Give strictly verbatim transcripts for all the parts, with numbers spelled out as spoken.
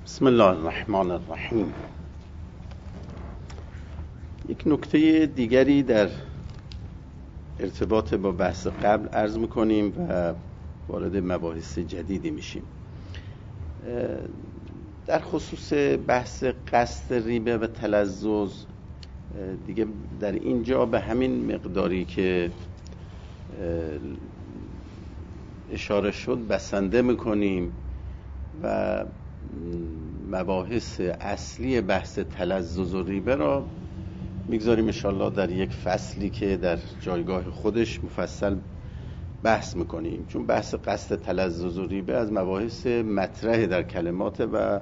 بسم الله الرحمن الرحیم. یک نکته دیگری در ارتباط با بحث قبل عرض میکنیم و وارد مباحث جدیدی میشیم. در خصوص بحث قصد ریبه و تلذذ دیگه در اینجا به همین مقداری که اشاره شد بسنده میکنیم و مباحث اصلی بحث تلذذ و ریبه را میگذاریم انشاءالله در یک فصلی که در جایگاه خودش مفصل بحث میکنیم، چون بحث قصد تلذذ و ریبه از مباحث مطرح در کلمات و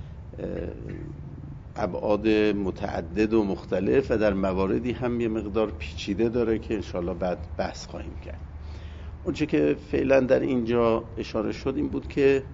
ابعاد متعدد و مختلف و در مواردی هم یه مقدار پیچیده داره که انشاءالله بعد بحث خواهیم کرد. اونچه که فعلا در اینجا اشاره شد این بود که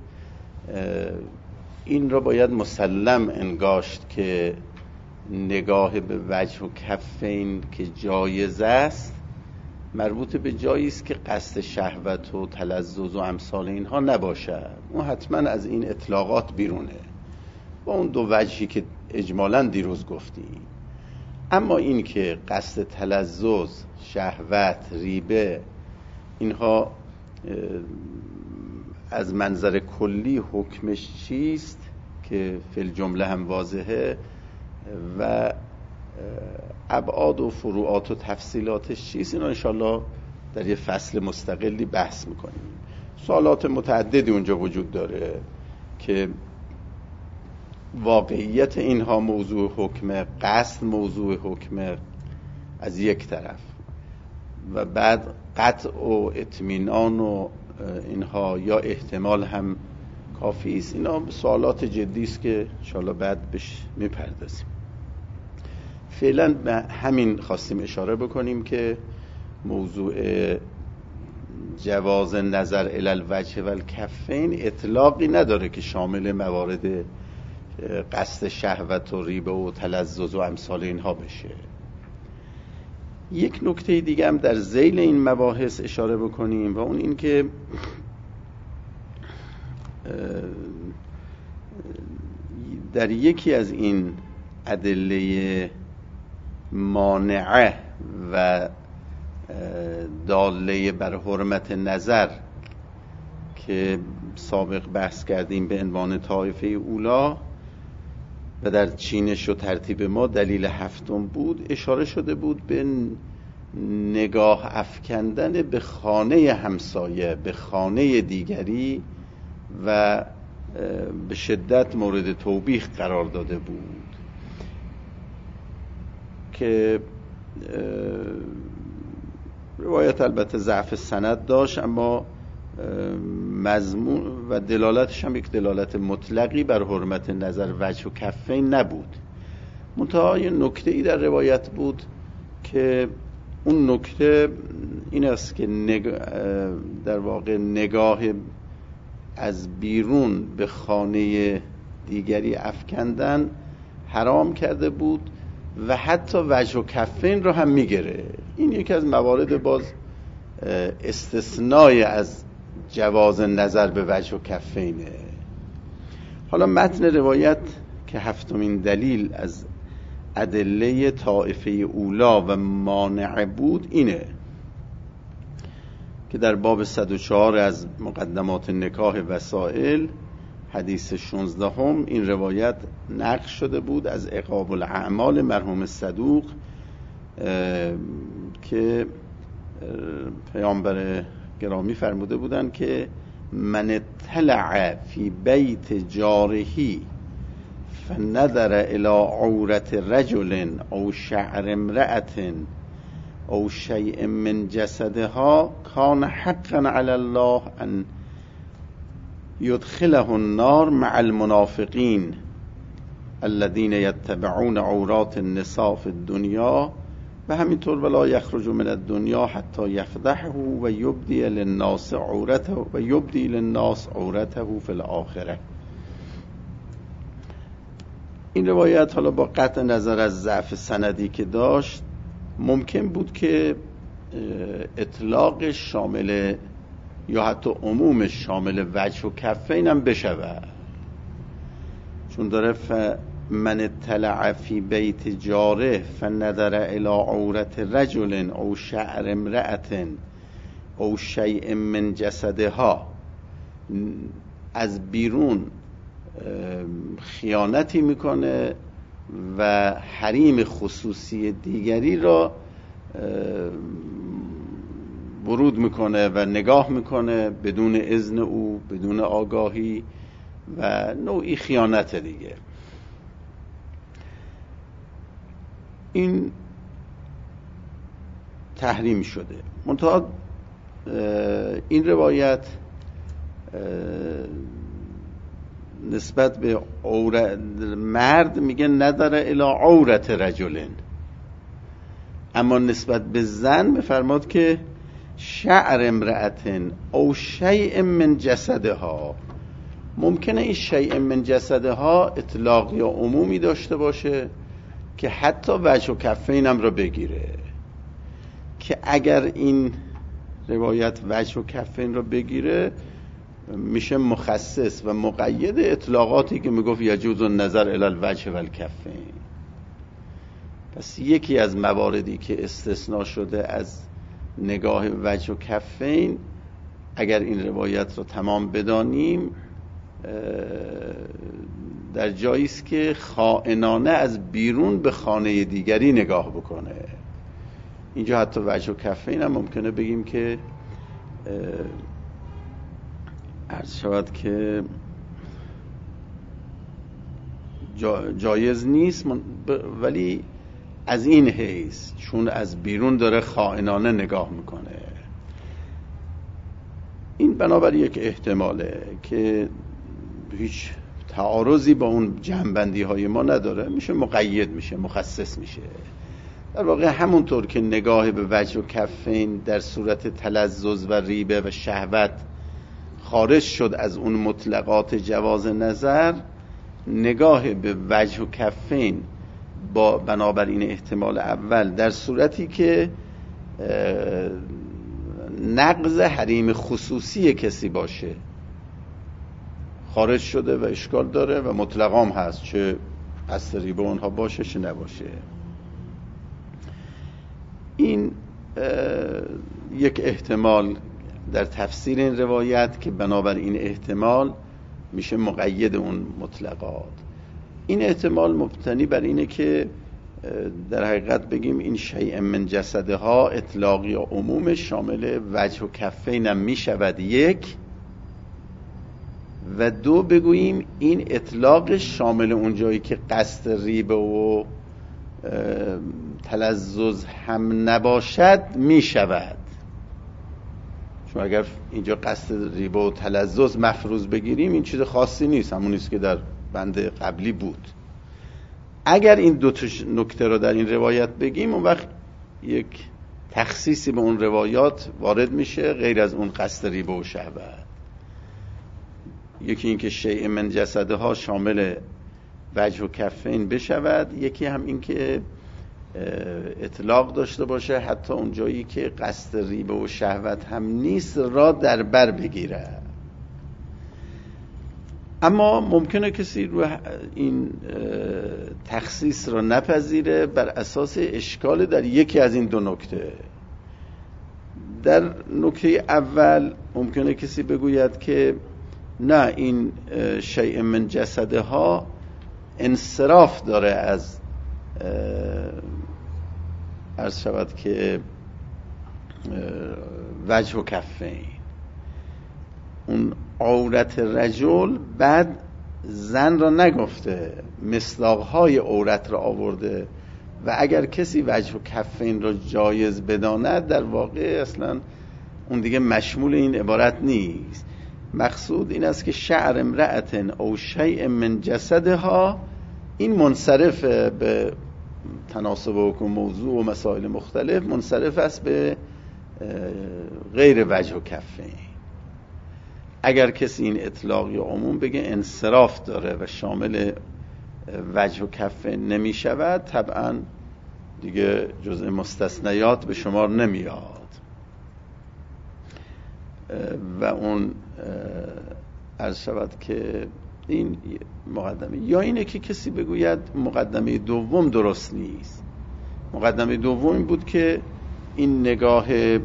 این را باید مسلم انگاشت که نگاه به وجه و کفین که جایز است مربوط به جایی است که قصد شهوت و تلذذ و امثال اینها نباشد. اون حتما از این اطلاقات بیرونه با اون دو وجهی که اجمالاً دیروز گفتیم. اما این که قصد تلذذ، شهوت، ریبه اینها از منظر کلی حکمش چیست که فی الجمله هم واضحه و ابعاد و فروعات و تفصیلاتش چیست، اینا انشاءالله در یه فصل مستقلی بحث میکنیم. سوالات متعددی اونجا وجود داره که واقعیت اینها موضوع حکمه، قصد موضوع حکمه از یک طرف و بعد قطع و اطمینان و اینها یا احتمال هم کافی است. اینا سوالات جدی است که انشاءالله بعد بهش میپردازیم. فعلا به همین خواستیم اشاره بکنیم که موضوع جواز نظر الی الوجه و الکفین اطلاقی نداره که شامل موارد قصد شهوت و ریبه و تلذذ و امثال اینها بشه. یک نکته دیگه هم در ذیل این مباحث اشاره بکنیم و اون این که در یکی از این ادله مانعه و داله بر حرمت نظر که سابق بحث کردیم به عنوان طایفه اولا و در چینش و ترتیب ما دلیل هفتم بود، اشاره شده بود به نگاه افکندن به خانه همسایه، به خانه دیگری و به شدت مورد توبیخ قرار داده بود که روایت البته ضعف سند داشت اما مضمون و دلالتش هم یک دلالت مطلقی بر حرمت نظر وجه و کفین نبود. منتها یه نکته ای در روایت بود که اون نکته این است که نگ... در واقع نگاه از بیرون به خانه دیگری افکندن حرام کرده بود و حتی وجه و کفین رو هم میگیره. این یکی از موارد باز استثنای از جواز نظر به وجه و کفینه. حالا متن روایت که هفتمین دلیل از ادله طائفه اولا و مانع بود اینه که در باب صد و چهار از مقدمات نکاح وسائل حدیث شانزده هم این روایت نقل شده بود از عقاب الاعمال مرحوم صدوق که پیامبر گرامی فرموده بودند که من اطلع فی بیت جارهی فنظر الی عورت رجل او شعر امرأة او شیء من جسدها کان حقا علی الله ان یدخله النار مع المنافقین الذين يتبعون عورات النساء في الدنيا و همینطور ولا یخرج من الدنیا حتی یفضحه و یبدی للناس عورته و یبدی للناس عورته فی الاخره. این روایت حالا با قطع نظر از ضعف سندی که داشت ممکن بود که اطلاق شامل یا حتی عموم شامل وجه و کفین هم بشود، چون داره من اطلع فی بیت جاره فنظر الی عورت رجل او شعر امرأة او شیء من جسدها، از بیرون خیانتی میکنه و حریم خصوصی دیگری را ورود میکنه و نگاه میکنه بدون اذن او، بدون آگاهی و نوعی خیانت دیگه. این تحریم شده. منتها این روایت نسبت به عورت مرد میگه نداره الی عورت رجلن، اما نسبت به زن میفرماد که شعر امرأتن او شیء من جسدها. ممکنه این شیء من جسدها اطلاقی یا عمومی داشته باشه که حتی وجه و کفین هم را بگیره، که اگر این روایت وجه و کفین را بگیره میشه مخصص و مقید اطلاقاتی که میگفت یجوز النظر الی الوجه و الکفین. پس یکی از مواردی که استثناء شده از نگاه وجه و کفین، اگر این روایت رو تمام بدانیم، در جایی است که خائنانه از بیرون به خانه دیگری نگاه بکنه. اینجا حتی وجه و کفین هم ممکنه بگیم که عرض شود که جا جایز نیست، ولی از این حیث چون از بیرون داره خائنانه نگاه میکنه. این بنابر یک احتماله که هیچ تعارضی با اون جنبندی های ما نداره، میشه مقید، میشه مخصص میشه. در واقع همونطور که نگاه به وجه و کفین در صورت تلذذ و ریبه و شهوت خارج شد از اون مطلقات جواز نظر، نگاه به وجه و کفین با بنابراین احتمال اول در صورتی که نقض حریم خصوصی کسی باشه خارج شده و اشکال داره و مطلقام هست، چه قصد ریبه اونها باشه چه نباشه. این یک احتمال در تفسیر این روایت که بنابر این احتمال میشه مقید اون مطلقات. این احتمال مبتنی بر اینه که در حقیقت بگیم این شیء من جسدها اطلاقی و عموم شامل وجه و کفین هم میشود، یک، و دو بگوییم این اطلاق شامل اون جایی که قصد ریبه و تلذذ هم نباشد میشود. چون اگر اینجا قصد ریبه و تلذذ مفروض بگیریم این چیز خاصی نیست، همون نیست که در بند قبلی بود. اگر این دو تا نکته رو در این روایت بگیم اون وقت یک تخصیصی به اون روایات وارد میشه غیر از اون قصد ریبه و شهوت. یکی این که شیء من جسدها شامل وجه و کفین بشود، یکی هم این که اطلاق داشته باشه حتی اون جایی که قصد ریبه و شهوت هم نیست را در بر بگیره. اما ممکنه کسی رو این تخصیص را نپذیره بر اساس اشکال در یکی از این دو نکته. در نکته اول ممکنه کسی بگوید که نه، این شیء من جسدها انصراف داره از عرض شود که وجه و کفین. اون عورت رجل بعد زن را نگفته، مصداقهای عورت را آورده و اگر کسی وجه و کفین را جایز بداند در واقع اصلا اون دیگه مشمول این عبارت نیست. مقصود این است که شعر امرأة او شیء من جسدها این منصرف به تناسب و موضوع و مسائل مختلف، منصرف است به غیر وجه و کفین. اگر کسی این اطلاق یا عموم بگه انصراف داره و شامل وجه و کفین نمی شود، طبعا دیگه جزء مستثنیات به شمار نمیاد و اون عرض شود که این مقدمه. یا اینه که کسی بگوید مقدمه دوم درست نیست. مقدمه دوم این بود که این نگاه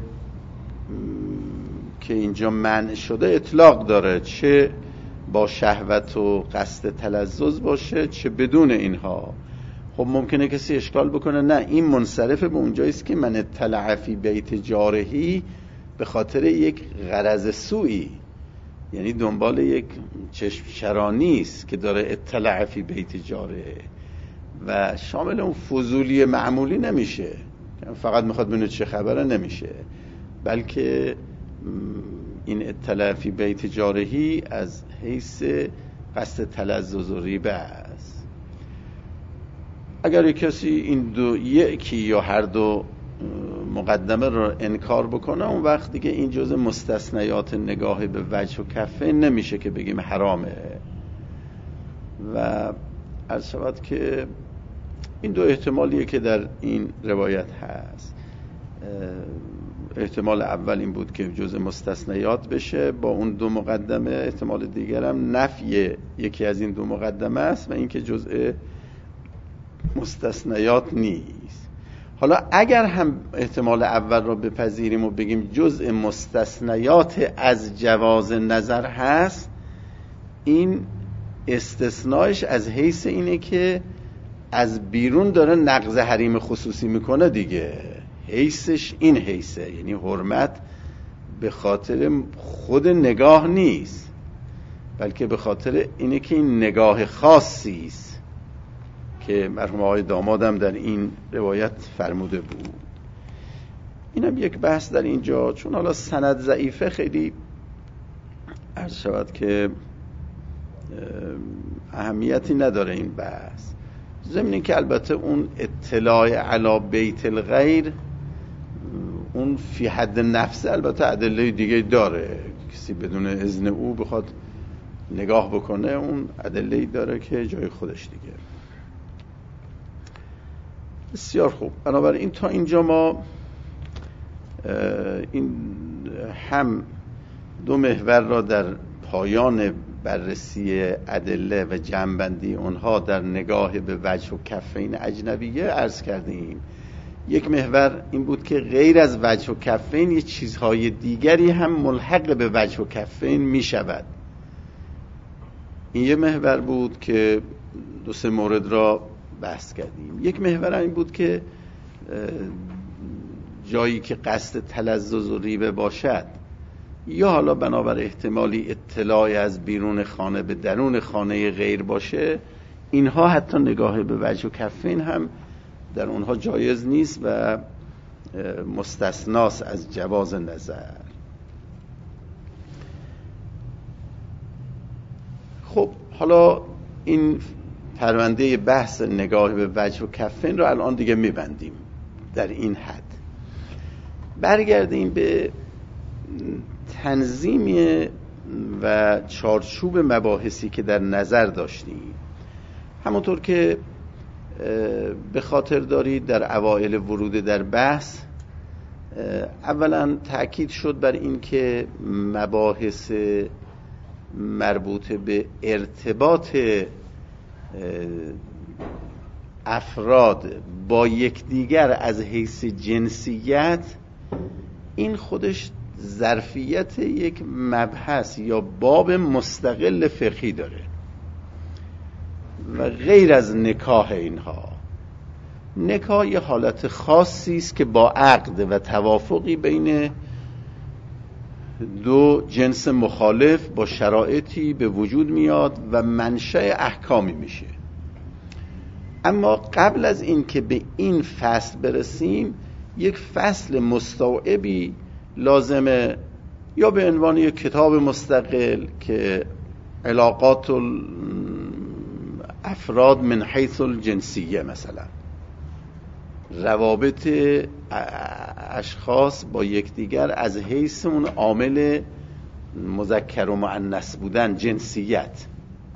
که اینجا منع شده اطلاق داره، چه با شهوت و قصد تلذذ باشه چه بدون اینها. خب ممکنه کسی اشکال بکنه نه این منصرف به اونجایی است که من اطلع فی بیت جارحی به خاطر یک غرض سوئی، یعنی دنبال یک چشم چرانی است که داره اطلع فی بیت جاره و شامل اون فضولی معمولی نمیشه، فقط میخواد ببینه چه خبره، نمیشه، بلکه این اطلاع فی بیت جارحی از حیث قصد تلذذ و ریبه است. اگر کسی این دو یکی یا هر دو مقدمه رو انکار بکنه اون وقت دیگه این جزء مستثنیات نگاه به وجه و کفین نمیشه که بگیم حرامه. و عرض شود که این دو احتمالیه که در این روایت هست. احتمال اول این بود که جزء مستثنیات بشه با اون دو مقدمه، احتمال دیگرم نفی یکی از این دو مقدمه است و اینکه جزء مستثنیات نیست. حالا اگر هم احتمال اول رو بپذیریم و بگیم جزء مستثنیات از جواز نظر هست، این استثناش از حیث اینه که از بیرون داره نقض حریم خصوصی میکنه دیگه، حیثش این حیثه، یعنی حرمت به خاطر خود نگاه نیست بلکه به خاطر اینه که این نگاه خاصی است که مرحوم آقای دامادم در این روایت فرموده بود. اینم یک بحث در اینجا، چون حالا سند ضعیفه خیلی عرض شود که اهمیتی نداره این بحث، ضمن این که البته اون اطلاع علی بیت الغیر اون فی حد نفس البته ادله دیگه داره، کسی بدون اذن او بخواد نگاه بکنه اون ادله داره که جای خودش دیگه. بسیار خوب، بنابراین تا اینجا ما این هم دو محور را در پایان بررسی ادله و جمع‌بندی اونها در نگاه به وجه و کفین اجنبیه عرض کردیم. یک محور این بود که غیر از وجه و کفین یه چیزهای دیگری هم ملحق به وجه و کفین می شود. این یه محور بود که دو سه مورد را بحث کردیم. یک محور این بود که جایی که قصد تلذذ و ریبه باشد یا حالا بنابر احتمالی اطلاع از بیرون خانه به درون خانه غیر باشه، اینها حتی نگاه به وجه و کفین هم در اونها جایز نیست و مستثناست از جواز نظر. خب حالا این پرونده بحث نگاه به وجه و کفین رو الان دیگه میبندیم در این حد. برگردیم به تنظیم و چارچوب مباحثی که در نظر داشتیم. همونطور که به خاطر دارید در اوائل ورود در بحث اولا تأکید شد بر این که مباحث مربوط به ارتباط افراد با یکدیگر از حیث جنسیت این خودش ظرفیت یک مبحث یا باب مستقل فقهی داره و غیر از نکاح. اینها نکاح یه حالت خاصی است که با عقد و توافقی بین دو جنس مخالف با شرایطی به وجود میاد و منشأ احکامی میشه. اما قبل از این که به این فصل برسیم یک فصل مستوعبی لازمه، یا به عنوان یک کتاب مستقل که علاقات افراد من حیث الجنسیه، مثلا روابط اشخاص با یکدیگر از حیث اون عامل مذکر و مؤنث بودن، جنسیت.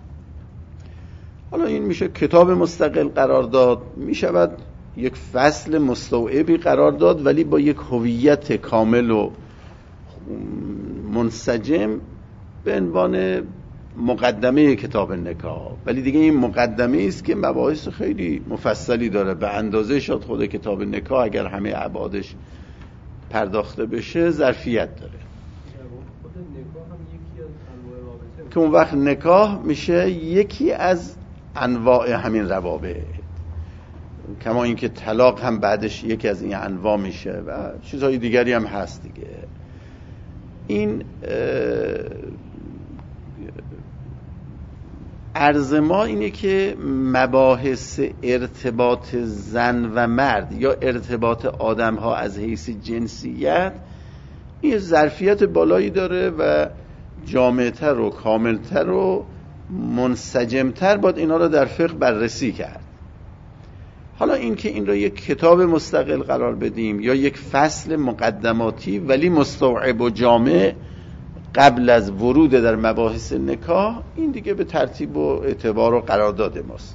حالا این میشه کتاب مستقل قرار داد، میشود یک فصل مستوعبی قرار داد ولی با یک هویت کامل و منسجم به عنوان مقدمه کتاب نکاح، ولی دیگه این مقدمه است که مباحث خیلی مفصلی داره، به اندازه شد خود کتاب نکاح اگر همه ابعادش پرداخته بشه ظرفیت داره. خود نکاح هم یکی از انواع رابطه که اون وقت نکاح میشه یکی از انواع همین روابط، کما اینکه طلاق هم بعدش یکی از این انواع میشه و چیزهای دیگری هم هست دیگه. این عرض ما اینه که مباحث ارتباط زن و مرد یا ارتباط آدم ها از حیث جنسیت این ظرفیت بالایی داره و جامعتر و کاملتر و منسجمتر باید اینا رو در فقه بررسی کرد. حالا این که این رو یک کتاب مستقل قرار بدیم یا یک فصل مقدماتی ولی مستوعب و جامع قبل از ورود در مباحث نکاح، این دیگه به ترتیب و اعتبار و قرارداد ماست.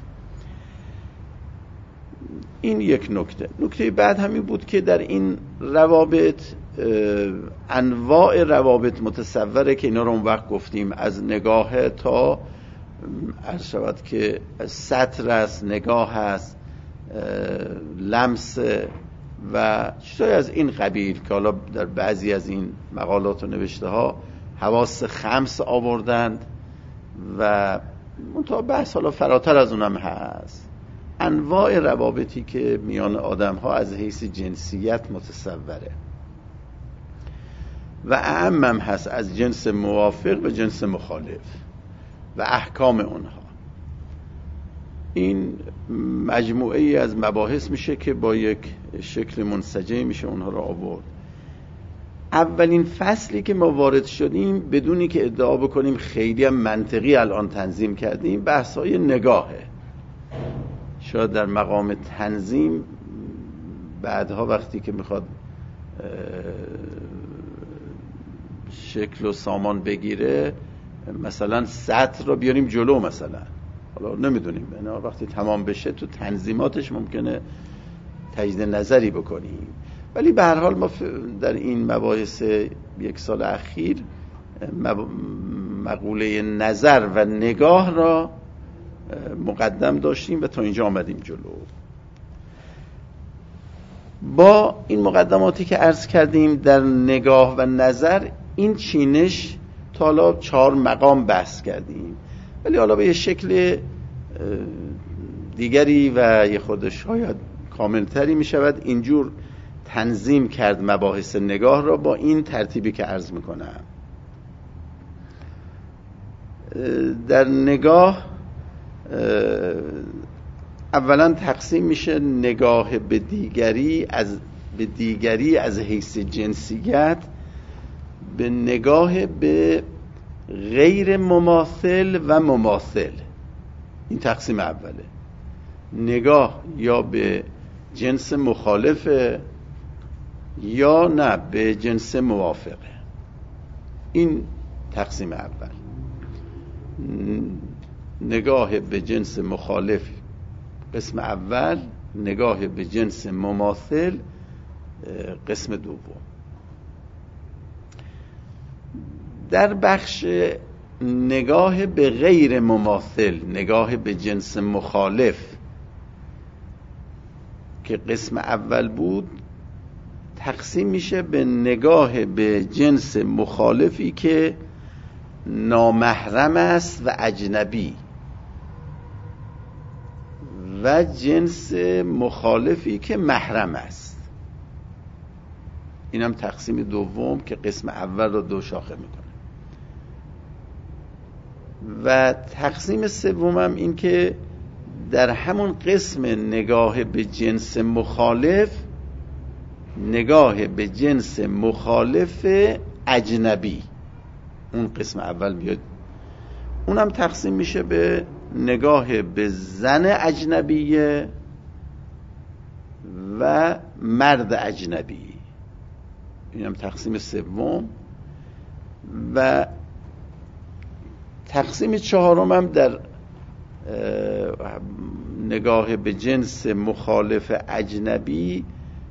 این یک نکته. نکته بعد همین بود که در این روابط انواع روابط متصوره که اینا رو اون وقت گفتیم، از نگاه تا عرض شود که سطر است، نگاه هست، لمس و چیزای از این قبیل که حالا در بعضی از این مقالات و نوشته ها حواس خمس آوردند و منتها بحث حالا فراتر از اونم هست. انواع روابطی که میان آدم ها از حیث جنسیت متصوره و اعمم هست از جنس موافق و جنس مخالف و احکام اونها. این مجموعه ای از مباحث میشه که با یک شکل منسجم میشه اونها رو آورد. اولین فصلی که ما وارد شدیم بدونی که ادعا بکنیم خیلی هم منطقی الان تنظیم کردیم، بحث‌های نگاهه. شاید در مقام تنظیم بعدها وقتی که میخواد شکل و سامان بگیره مثلا سطر رو بیاریم جلو، مثلا حالا نمیدونیم اینا وقتی تمام بشه تو تنظیماتش ممکنه تجدید نظری بکنیم، ولی به هر حال ما در این مباحث یک سال اخیر مقوله نظر و نگاه را مقدم داشتیم و تا اینجا آمدیم جلو. با این مقدماتی که عرض کردیم در نگاه و نظر، این چینش تا حالا چهار مقام بحث کردیم، ولی حالا به یه شکل دیگری و یه خود شاید کاملتری می شود اینجور تنظیم کرد مباحث نگاه را با این ترتیبی که عرض میکنم. در نگاه اولا تقسیم میشه نگاه به دیگری از به دیگری از حیث جنسیت به نگاه به غیر مماثل و مماثل. این تقسیم اوله. نگاه یا به جنس مخالفه یا نه به جنس موافقه. این تقسیم اول. نگاه به جنس مخالف قسم اول، نگاه به جنس مماثل قسم دوم. در بخش نگاه به غیر مماثل، نگاه به جنس مخالف که قسم اول بود، تقسیم میشه به نگاه به جنس مخالفی که نامحرم است و اجنبی و جنس مخالفی که محرم است. این هم تقسیم دوم که قسم اول رو دو شاخه میکنه. و تقسیم سوم هم این که در همون قسم نگاه به جنس مخالف، نگاه به جنس مخالف اجنبی، اون قسم اول بیاد، اونم تقسیم میشه به نگاه به زن اجنبیه و مرد اجنبی. اینم تقسیم سوم. و تقسیم چهارم هم در نگاه به جنس مخالف اجنبی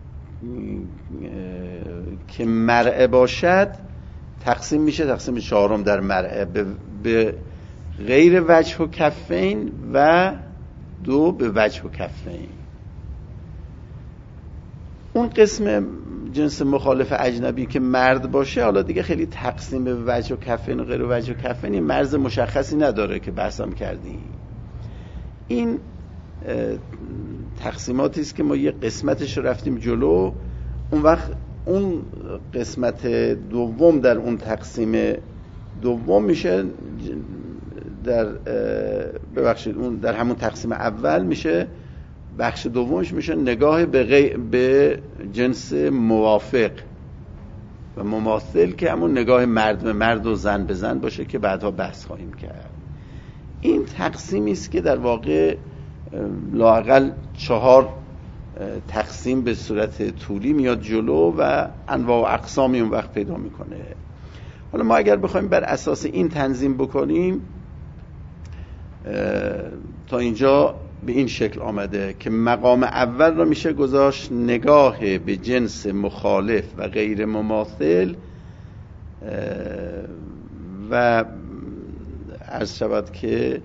که مرئه باشد تقسیم میشه. تقسیم چهارم در مرئه به, به غیر وجه و کفین و دو به وجه و کفین. اون قسم جنس مخالف اجنبی که مرد باشه، حالا دیگه خیلی تقسیم به وجه و کفین و غیر وجه و کفین این مرز مشخصی نداره که بحثم کردیم. این تقسیماتی است که ما یه قسمتش رفتیم جلو. اون وقت اون قسمت دوم در اون تقسیم دوم میشه در ببخشید اون در همون تقسیم اول میشه بخش دومش میشه نگاه به, غی... به جنس موافق و مماثل که همون نگاه مرد به مرد و زن به زن باشه که بعدها بحث خواهیم کرد. این تقسیمی است که در واقع لااقل چهار تقسیم به صورت طولی میاد جلو و انواع و اقسامی اون وقت پیدا میکنه. حالا ما اگر بخوایم بر اساس این تنظیم بکنیم، تا اینجا به این شکل آمده که مقام اول را میشه گذاشت نگاه به جنس مخالف و غیر مماثل و عرض شود که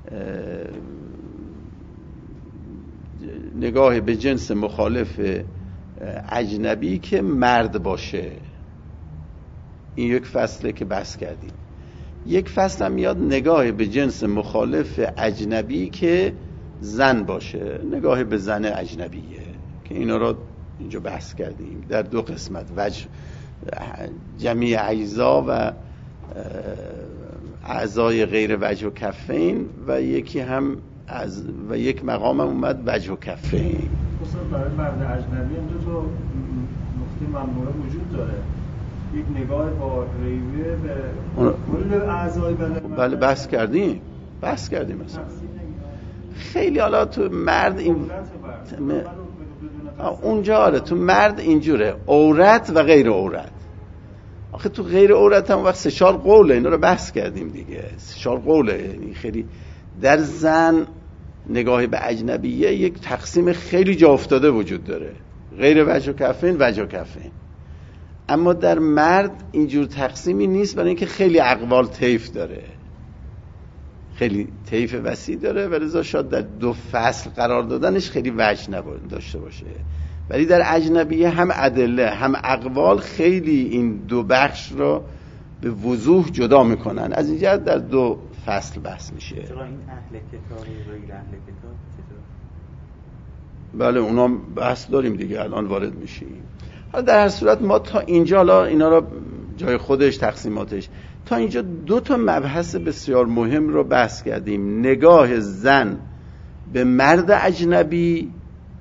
نگاه به جنس مخالف اجنبی که مرد باشه. این یک فصله که بحث کردیم. یک فصل هم میاد نگاه به جنس مخالف اجنبی که زن باشه، نگاه به زن اجنبیه که اینا را اینجا بحث کردیم در دو قسمت، وجه جمعی اجزا و اعضای غیر وجه و کفین و یکی هم از و یک مقام هم اومد وجه و کفین. خصوصا برای مرد اجنبی هم دو تا نقطه ممنوعه وجود داره، یک نگاه با ریوه به کل اعضای بدن. بله بحث کردیم بحث کردیم مثلا خیلی. حالا تو مرد این اونجا آره تو مرد اینجوره عورت و غیر عورت. آخه تو غیر عورت هم وقت سه چهار قوله، اینا رو بحث کردیم دیگه، سه چهار قوله. یعنی خیلی در زن نگاه به اجنبیه یک تقسیم خیلی جا افتاده وجود داره، غیر وجه و کفین وجه و کفین. اما در مرد اینجور تقسیمی نیست، برای اینکه خیلی اقوال طیف داره، خیلی طیف وسیع داره و لذا شاید در دو فصل قرار دادنش خیلی وجه نباید داشته باشه. ولی در اجنبیه هم ادله هم اقوال خیلی این دو بخش را به وضوح جدا میکنن. از اینجا در دو فصل بحث میشه. چرا این اهل کتاب و غیر اهل کتاب چطور؟ بله اونا بحث داریم دیگه، الان وارد میشیم. حالا در هر صورت ما تا اینجا، حالا اینا را جای خودش تقسیماتش، تا اینجا دو تا مبحث بسیار مهم رو بحث کردیم. نگاه زن به مرد اجنبی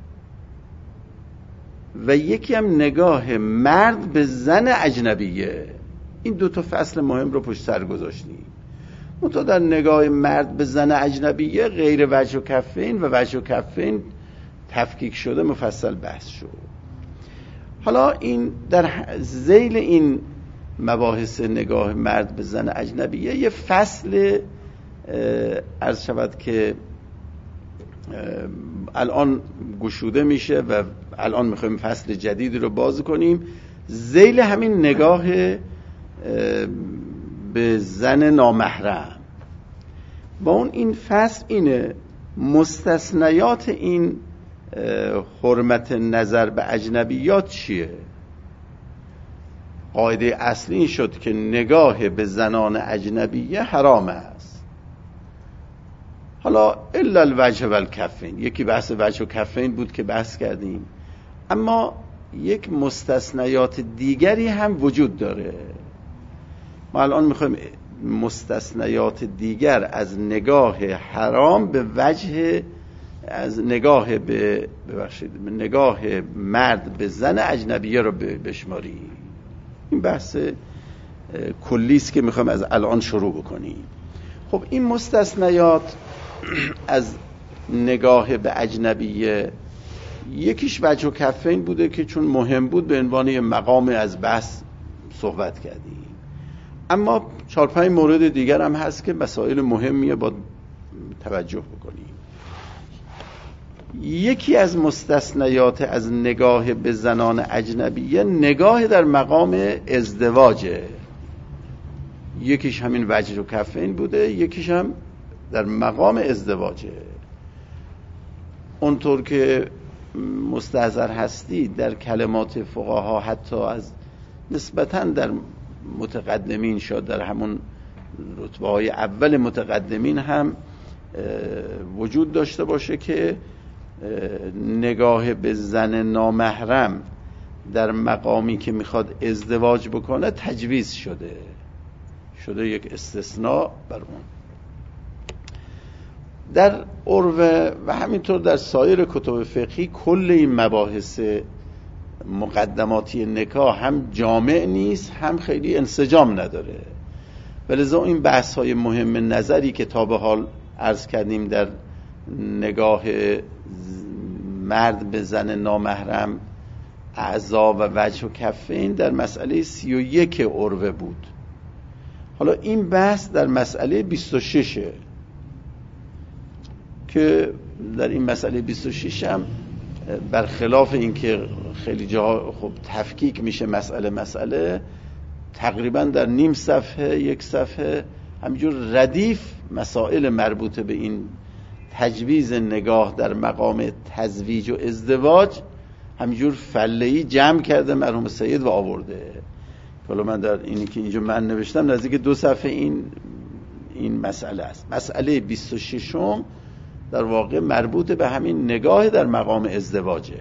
و یکی هم نگاه مرد به زن اجنبیه. این دو تا فصل مهم رو پشت سر گذاشتیم. منتها در نگاه مرد به زن اجنبیه غیر وجه و کفین و وجه و کفین تفکیک شده، مفصل بحث شد. حالا این در ذیل این مباحث نگاه مرد به زن اجنبیه یه فصل عرض شود که الان گشوده میشه و الان میخوایم فصل جدیدی رو باز کنیم. ذیل همین نگاه به زن نامحرم با اون این فصل اینه مستثنیات این حرمت نظر به اجنبیات چیه. قاعده اصلی این شد که نگاه به زنان اجنبیه حرام است. حالا الا الوجه و الکفین، یکی بحث وجه و کفین بود که بحث کردیم، اما یک مستثنیات دیگری هم وجود داره. ما الان میخوایم مستثنیات دیگر از نگاه حرام به وجه از نگاه به ببخشید نگاه مرد به زن اجنبیه رو بشماریم. این بحث کلی است که میخوایم از الان شروع بکنیم. خب این مستثنیات از نگاه به اجنبیه یکیش وجه و کفین بوده که چون مهم بود به عنوان مقام از بحث صحبت کردیم، اما چهار پنج مورد دیگر هم هست که مسائل مهمیه با توجه بکنیم. یکی از مستثنیات از نگاه به زنان اجنبیه نگاه در مقام ازدواجه. یکیش همین وجه و کفین بوده، یکیش هم در مقام ازدواجه. اونطور که مستحضر هستی در کلمات فقها حتی از نسبتاً در متقدمین شد، در همون رتبه های اول متقدمین هم وجود داشته باشه که نگاه به زن نامحرم در مقامی که میخواد ازدواج بکنه تجویز شده شده یک استثناء بر اون. در عروه و همینطور در سایر کتب فقهی کل این مباحث مقدماتی نکاح هم جامع نیست، هم خیلی انسجام نداره. ولذا این بحث های مهم نظری که تا به حال عرض کردیم در نگاه مرد به زن نامحرم، اعضا و وجه و کفین در مسئله سی و یک عروه بود. حالا این بحث در مسئله بیست و ششه که در این مسئله بیست و شش هم برخلاف این که خیلی جاها خب تفکیک میشه مسئله مسئله، تقریبا در نیم صفحه یک صفحه همینجور ردیف مسائل مربوط به این تجویز نگاه در مقام تزویج و ازدواج همینجور فله‌ای جمع کرده مرحوم سید و آورده. حالا من در اینی که اینجا من نوشتم نزدیک دو صفحه این این مسئله است. مسئله بیست و ششم در واقع مربوط به همین نگاه در مقام ازدواجه.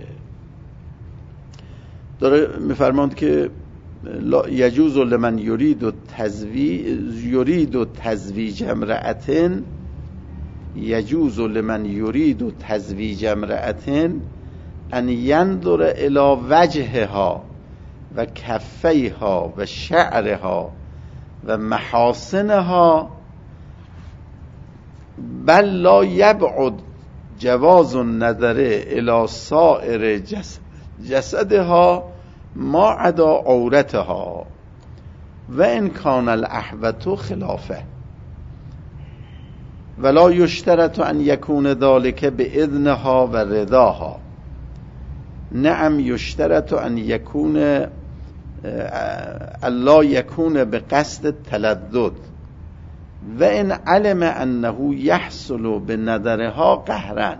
داره میفرماند که یجوز لمن یرید و تزویج یرید و تزویج امرأتن یجوز لمن یرید و تزویج امرأتن ان ینظر الی وجهها و کفیها و شعرها و محاسنها، بل لا یبعد جواز النظر الی سائر جسد جسدها ما عدا عورتها و ان کان الاحوط خلافه ولا یشترط ان یکون ذلك باذنها و رضاها. نعم یشترط ان یکون الا یکون بقصد تلذذ و ان علم انه یحصل بنظرها قهرا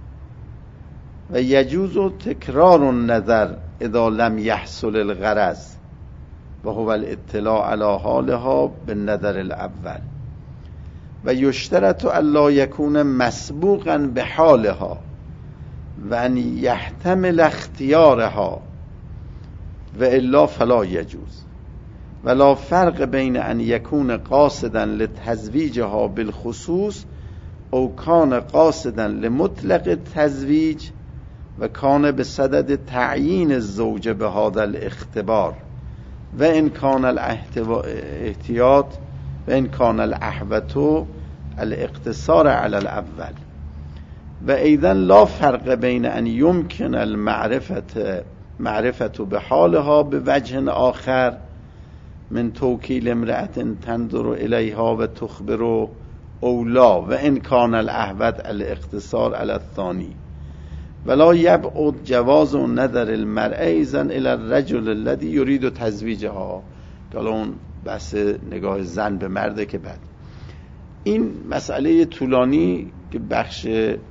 و یجوز تکرار النظر اذا لم یحصل الغرض و هو الاطلاع علی حالها بالنظر الاول و یشترط الا یکون مسبوقا بحالها و ان یحتمل اختیارها و الا فلا یجوز ولا فرق بین ان یکون قاصدا لتزویجها بالخصوص او کان قاصدا لمطلق تزویج و کان بصدد تعیین الزوج بهذا الاختبار و ان کان الاحتیاط و ان کان الاحوط الاقتصار على الاول و ایضا لا فرق بین ان یمکن المعرفت معرفت بحالها بوجه آخر من توکیل امرأت تنظر الیها و تخبر اولا و ان کان الاحوط الاقتصار على الثانی ولا یبعد جواز نظر المرأة ایضا الى الرجل الذي یرید تزویجها. حالا اون بحث نگاه زن به مرده که بعد این مسئله طولانی که بخش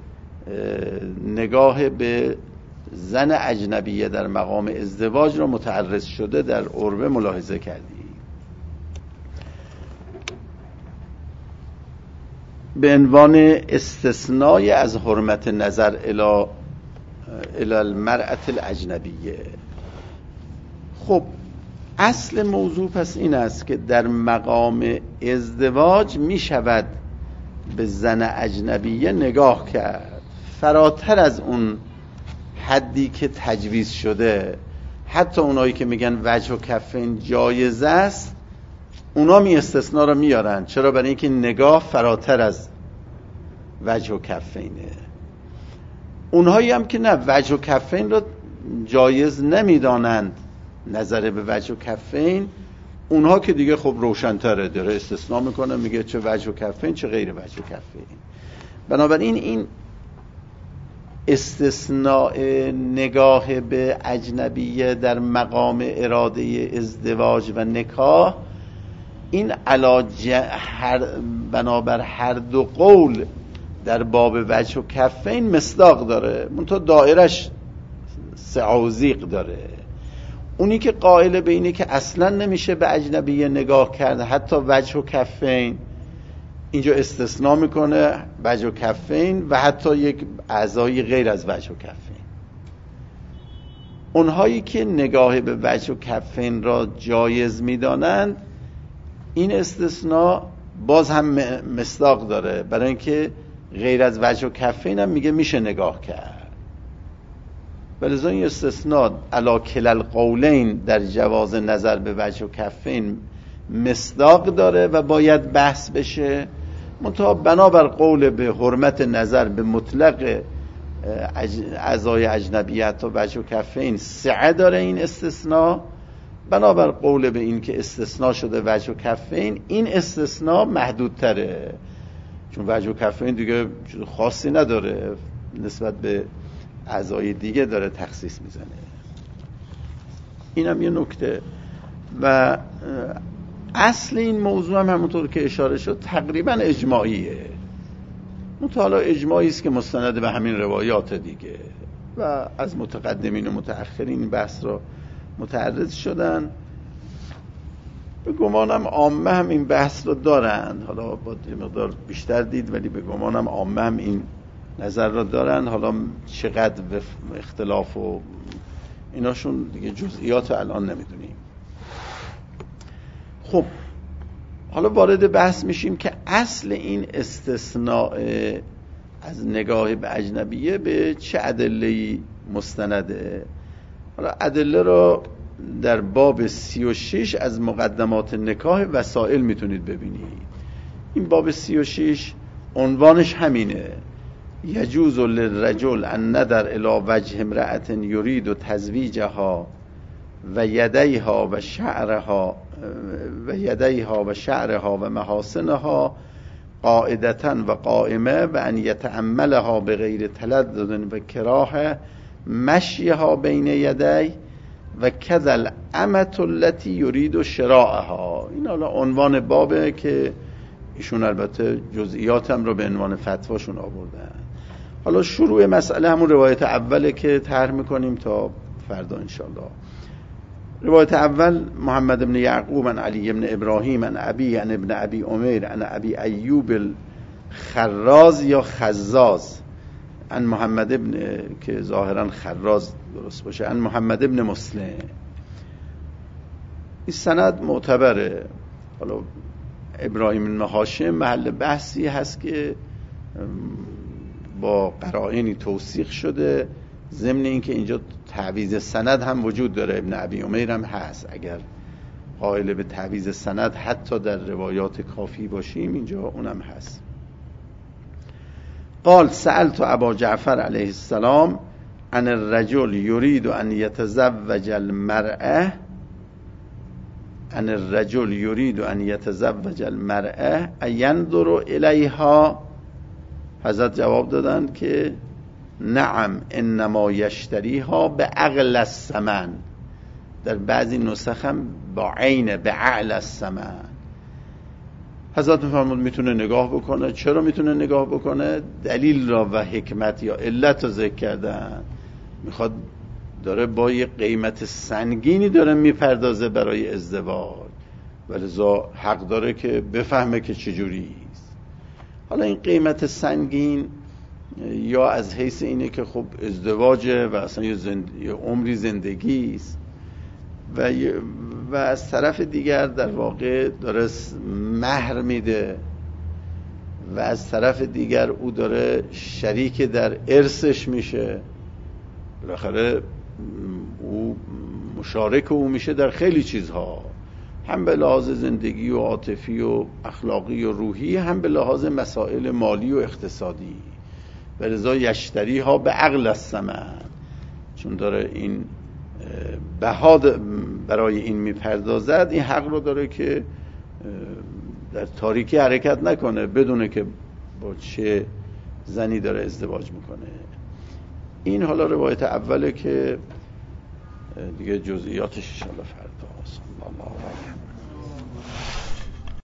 نگاه به زن اجنبیه در مقام ازدواج را متعرض شده در عروه ملاحظه کردی. به عنوان استثنای از حرمت نظر الی الی المرأة الاجنبیه. خب اصل موضوع پس این است که در مقام ازدواج می شود به زن اجنبیه نگاه کرد فراتر از اون حدی که تجویز شده. حتی اونایی که میگن وجه و کفین جایز است اونا می استثناء رو میارن. چرا؟ برای اینکه نگاه فراتر از وجه و کفینه. اونهایی هم که نه وجه و کفین رو جایز نمیدانند نظر به وجه و کفین، اونها که دیگه خب روشن‌تره، داره استثناء میکنه میگه چه وجه و کفین چه غیر وجه و کفین. بنابراین این استثناء نگاه به اجنبیه در مقام اراده ازدواج و نکاح این علاج هر بنابر هر دو قول در باب وجه و کفین مصداق داره، منتها دایرش سعوزیق داره. اونی که قائل به اینه که اصلا نمیشه به اجنبیه نگاه کرد حتی وجه و کفین، اینجا استثناء میکنه وجه و کفین و حتی یک اعضای غیر از وجه و کفین. اونهایی که نگاه به وجه و کفین را جایز میدانند این استثناء باز هم مصداق داره، برای اینکه غیر از وجه و کفین هم میگه میشه نگاه کرد. ولذا این استثناء علی کلا القولین در جواز نظر به وجه و کفین مصداق داره و باید بحث بشه. منتها بنابر قول به حرمت نظر به مطلق اعضای اجنبیت و وجه و کفین سعه داره این استثناء. بنابر قول به این که استثناء شده وجه و کفین، این استثناء محدودتره، چون وجه و کفین دیگه خاصی نداره، نسبت به اعضای دیگه داره تخصیص میزنه. اینم یه نکته. و اصل این موضوع هم همونطور که اشاره شد تقریبا اجماعیه، مطالعه اجماعی است که مستند به همین روایات دیگه و از متقدمین و متأخرین این بحث را متعرض شدن. به گمانم عامه هم این بحث رو دارن، حالا با یه مقدار بیشتر دید ولی به گمانم عامه هم این نظر را دارن. حالا چقدر اختلاف و ایناشون دیگه جزئیات الان نمیدونیم. خب حالا وارد بحث میشیم که اصل این استثناء از نگاه به اجنبیه به چه ادله‌ای مستنده. حالا ادله رو در باب سی و شش از مقدمات نکاح وسائل میتونید ببینید. این باب سی و شش عنوانش همینه: یجوز للرجل ان ندر الی وجه امرأة یرید تزویجها و یدیها و شعرها و یدیها و شعرها و محاسنها قاعدتا و قائمه و ان یتأملها بغیر تلذذ و کراهه مشیها بین یدی و کذل امة التي یرید شراءها. این حالا عنوان بابه که ایشون البته جزئیات هم رو به عنوان فتواشون آوردن. حالا شروع مسئله همون روایت اوله که طرح میکنیم تا فردا انشالله. روایت اول: محمد بن یعقوب عن علی بن ابراهیم عن ابی عن ابن ابی عمیر عن ابی ایوب الخراز یا خزاز عن محمد ابن، که ظاهرا خراز درست باشه، عن محمد ابن مسلم. این سند معتبره. حالا ابراهیم بن هاشم محل بحثی هست که با قرائنی توثیق شده، ضمن اینکه اینجا تعویض سند هم وجود داره. ابن ابی عمیر هم هست. اگر قائل به تعویض سند حتی در روایات کافی باشیم اینجا اونم هست. قال سألت ابا جعفر علیه السلام عن الرجل یرید ان یتزوج المرأة عن الرجل یرید ان یتزوج المرأة اینظر الیها. حضرت جواب دادن که نعم انما یشتریها به عقل الثمن. در بعضی نسخ هم با عین به عقل الثمن. حضرت میفرمود میتونه نگاه بکنه. چرا میتونه نگاه بکنه؟ دلیل را و حکمت یا علت را ذکر کردن. میخواد، داره با یه قیمت سنگینی داره میپردازه برای ازدواج، ولذا حق داره که بفهمه که چجوری است. حالا این قیمت سنگین یا از حیث اینه که خب ازدواجه و اصلا یه, زند... یه عمری زندگی است و, ی... و از طرف دیگر در واقع داره مهر میده و از طرف دیگر او داره شریک در ارثش میشه، بالاخره او مشارک او میشه در خیلی چیزها، هم به لحاظ زندگی و عاطفی و اخلاقی و روحی، هم به لحاظ مسائل مالی و اقتصادی. و لذا یشتری ها به عقل الثمن، چون داره این بها برای این میپردازد، این حق رو داره که در تاریکی حرکت نکنه، بدونه که با چه زنی داره ازدواج میکنه. این حالا روایت اوله که دیگه جزئیاتش ان شاء الله فردا.